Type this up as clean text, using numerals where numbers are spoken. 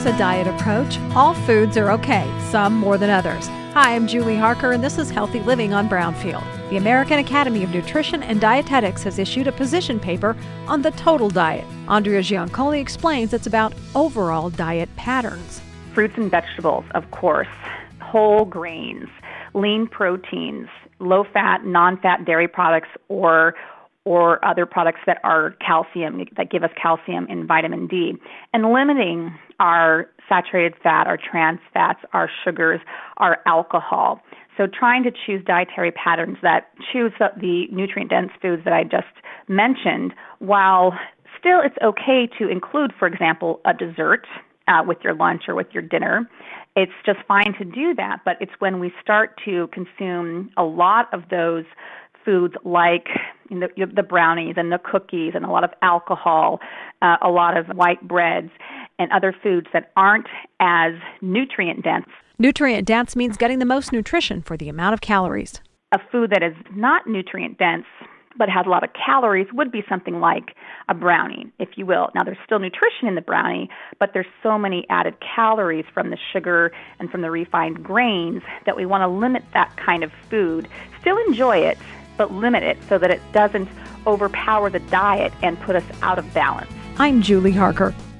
there's a diet approach. All foods are okay, some more than others. Hi, I'm Julie Harker, and this is Healthy Living on Brownfield. The American Academy of Nutrition and Dietetics has issued a position paper on the total diet. Andrea Giancoli explains it's about overall diet patterns. Fruits and vegetables, of course, whole grains, lean proteins, low-fat, non-fat dairy products, or other products that are calcium, that give us calcium and vitamin D, and limiting our saturated fat, our trans fats, our sugars, our alcohol. So trying to choose dietary patterns that choose the nutrient-dense foods that I just mentioned, while still it's okay to include, for example, a dessert with your lunch or with your dinner. It's just fine to do that, but it's when we start to consume a lot of those foods like the brownies and the cookies and a lot of alcohol, a lot of white breads and other foods that aren't as nutrient dense. Nutrient dense means getting the most nutrition for the amount of calories. A food that is not nutrient dense but has a lot of calories would be something like a brownie, if you will. Now, there's still nutrition in the brownie, but there's so many added calories from the sugar and from the refined grains that we want to limit that kind of food. Still enjoy it, but limit it so that it doesn't overpower the diet and put us out of balance. I'm Julie Harker.